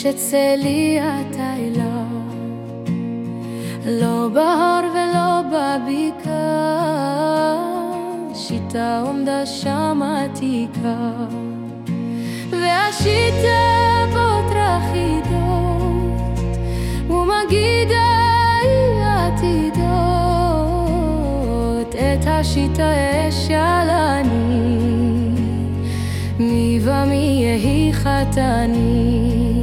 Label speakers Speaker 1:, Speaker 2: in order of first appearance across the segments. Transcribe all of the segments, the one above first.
Speaker 1: שצלי אתה אליו, לא בהר ולא בבקעה, שיטה עומדה שם עתיקה, והשיטה פותרה חידות ומגידה היא עתידות. את השיטה אשאלני, מי ומי יהי חתני,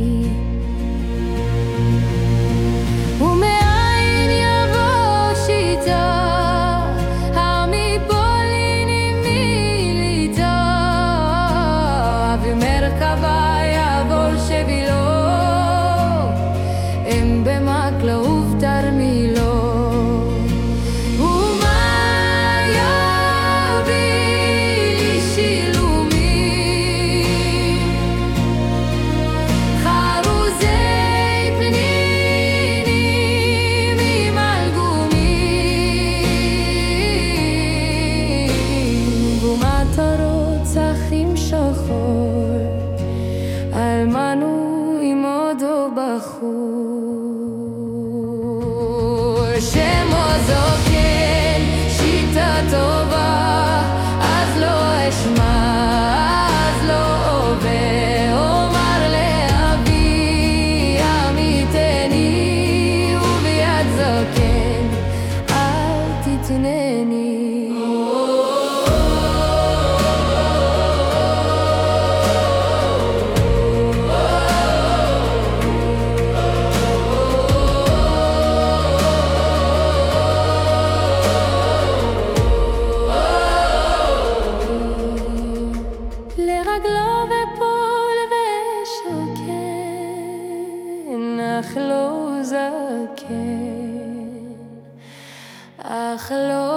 Speaker 1: ומאין יבוא שיטה, המפולין מליטה, ומרכבה יבול שבילו, הם במקלו ובתרמילו. אלמנו עם עודו בחור, שמו זוקן שיטה טובה, אז לא אשמע, אז לא עובר. אומר לאבי עמיתני, וביד זוקן אל תתנני. לרגלו ופול ושוקן, אך לא זקן, אך לא